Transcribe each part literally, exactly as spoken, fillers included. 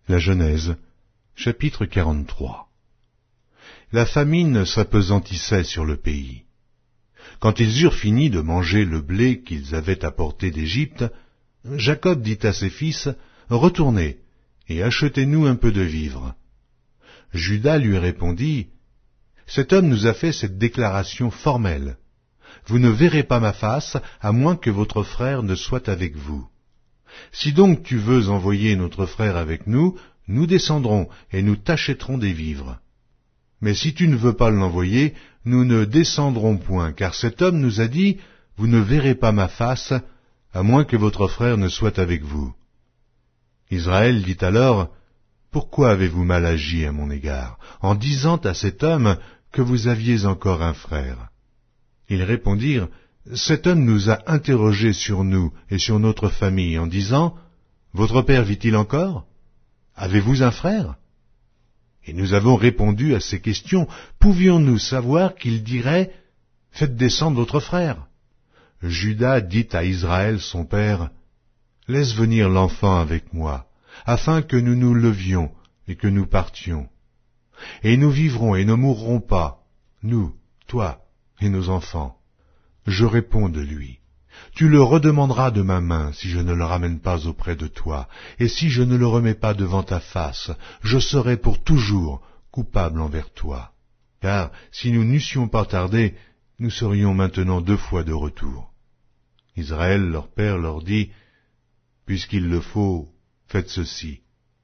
La Genèse, chapitre quarante-trois. La famine s'appesantissait sur le pays. Quand ils eurent fini de manger le blé qu'ils avaient apporté d'Égypte, Jacob dit à ses fils, « Retournez, et achetez-nous un peu de vivres. » Juda lui répondit, « Cet homme nous a fait cette déclaration formelle. Vous ne verrez pas ma face, à moins que votre frère ne soit avec vous. Si donc tu veux envoyer notre frère avec nous, nous descendrons et nous t'achèterons des vivres. Mais si tu ne veux pas l'envoyer, nous ne descendrons point, car cet homme nous a dit, vous ne verrez pas ma face, à moins que votre frère ne soit avec vous. » Israël dit alors, « Pourquoi avez-vous mal agi à mon égard, en disant à cet homme que vous aviez encore un frère ?» Ils répondirent, « Cet homme nous a interrogés sur nous et sur notre famille, en disant, « Votre père vit-il encore? Avez-vous un frère ?» Et nous avons répondu à ces questions. Pouvions-nous savoir qu'il dirait, « Faites descendre votre frère » Juda dit à Israël son père, « Laisse venir l'enfant avec moi, afin que nous nous levions et que nous partions. Et nous vivrons et ne mourrons pas, nous, toi et nos enfants. » Je réponds de lui, « Tu le redemanderas de ma main si je ne le ramène pas auprès de toi, et si je ne le remets pas devant ta face, je serai pour toujours coupable envers toi. Car si nous n'eussions pas tardé, nous serions maintenant deux fois de retour. » Israël, leur père, leur dit, « Puisqu'il le faut, faites ceci.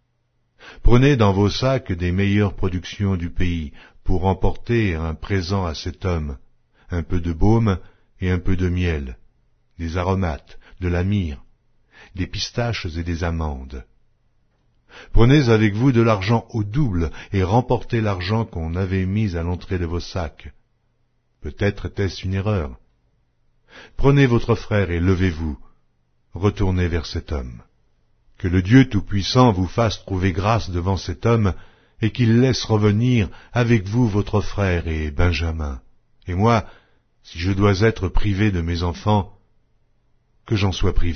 Prenez dans vos sacs des meilleures productions du pays, pour emporter un présent à cet homme, un peu de baume et un peu de miel, des aromates, de la myrrhe, des pistaches et des amandes. Prenez avec vous de l'argent au double et remportez l'argent qu'on avait mis à l'entrée de vos sacs. Peut-être était-ce une erreur. Prenez votre frère et levez-vous, retournez vers cet homme. Que le Dieu Tout-Puissant vous fasse trouver grâce devant cet homme et qu'il laisse revenir avec vous votre frère et Benjamin. Et moi, si je dois être privé de mes enfants, que j'en sois privé. »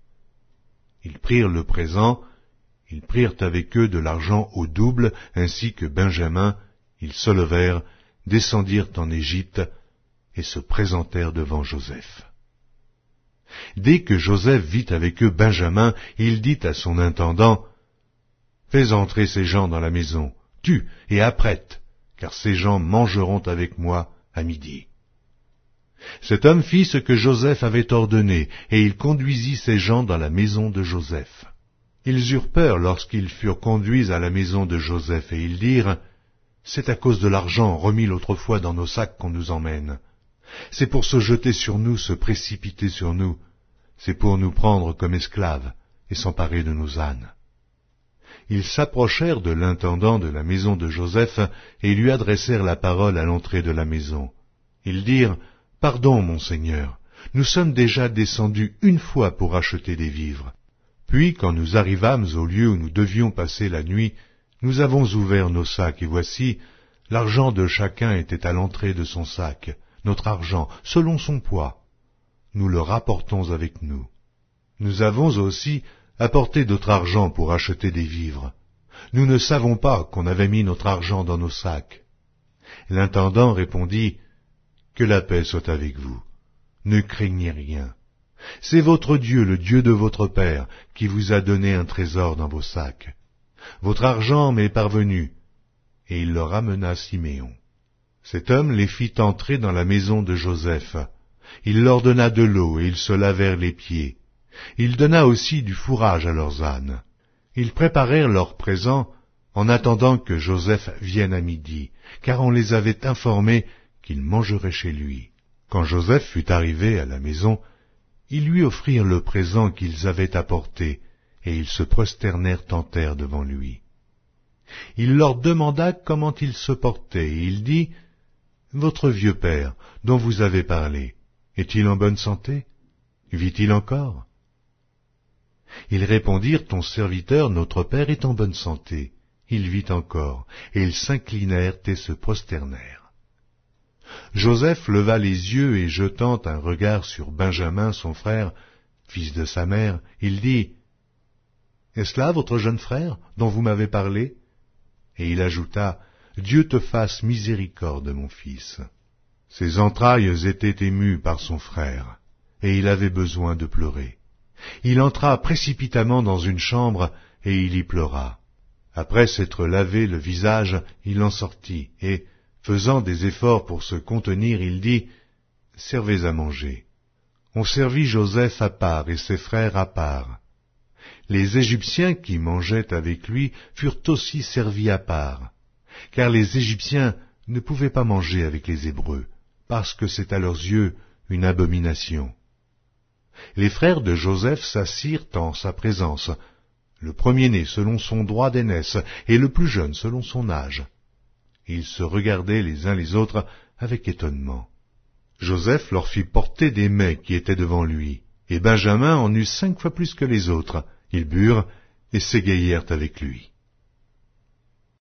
Ils prirent le présent, ils prirent avec eux de l'argent au double, ainsi que Benjamin, ils se levèrent, descendirent en Égypte, et se présentèrent devant Joseph. Dès que Joseph vit avec eux Benjamin, il dit à son intendant, « Fais entrer ces gens dans la maison, tue et apprête, car ces gens mangeront avec moi à midi. » Cet homme fit ce que Joseph avait ordonné, et il conduisit ces gens dans la maison de Joseph. Ils eurent peur lorsqu'ils furent conduits à la maison de Joseph, et ils dirent, « C'est à cause de l'argent remis l'autre fois dans nos sacs qu'on nous emmène. C'est pour se jeter sur nous, se précipiter sur nous. C'est pour nous prendre comme esclaves et s'emparer de nos ânes. » Ils s'approchèrent de l'intendant de la maison de Joseph et lui adressèrent la parole à l'entrée de la maison. Ils dirent, « Pardon, mon Seigneur, nous sommes déjà descendus une fois pour acheter des vivres. Puis, quand nous arrivâmes au lieu où nous devions passer la nuit, nous avons ouvert nos sacs, et voici, l'argent de chacun était à l'entrée de son sac, notre argent, selon son poids. Nous le rapportons avec nous. Nous avons aussi apporté d'autre argent pour acheter des vivres. Nous ne savons pas qu'on avait mis notre argent dans nos sacs. » L'intendant répondit, « Que la paix soit avec vous. Ne craignez rien. C'est votre Dieu, le Dieu de votre Père, qui vous a donné un trésor dans vos sacs. Votre argent m'est parvenu. » Et il leur amena Siméon. Cet homme les fit entrer dans la maison de Joseph. Il leur donna de l'eau et ils se lavèrent les pieds. Il donna aussi du fourrage à leurs ânes. Ils préparèrent leurs présents en attendant que Joseph vienne à midi, car on les avait informés qu'il mangerait chez lui. Quand Joseph fut arrivé à la maison, ils lui offrirent le présent qu'ils avaient apporté, et ils se prosternèrent en terre devant lui. Il leur demanda comment ils se portaient, et il dit, « Votre vieux père, dont vous avez parlé, est-il en bonne santé? Vit-il encore ?» Ils répondirent, « Ton serviteur, notre père, est en bonne santé. Il vit encore. » Et ils s'inclinèrent et se prosternèrent. Joseph leva les yeux et jetant un regard sur Benjamin, son frère, fils de sa mère, il dit, Est-ce là votre jeune frère, dont vous m'avez parlé? Et il ajouta, Dieu te fasse miséricorde, mon fils. Ses entrailles étaient émues par son frère, et il avait besoin de pleurer. Il entra précipitamment dans une chambre, et il y pleura. Après s'être lavé le visage, il en sortit, et, faisant des efforts pour se contenir, il dit, « Servez à manger. » On servit Joseph à part et ses frères à part. Les Égyptiens qui mangeaient avec lui furent aussi servis à part, car les Égyptiens ne pouvaient pas manger avec les Hébreux, parce que c'est à leurs yeux une abomination. Les frères de Joseph s'assirent en sa présence, le premier-né selon son droit d'aînesse, et le plus jeune selon son âge. Ils se regardaient les uns les autres avec étonnement. Joseph leur fit porter des mets qui étaient devant lui, et Benjamin en eut cinq fois plus que les autres. Ils burent et s'égayèrent avec lui.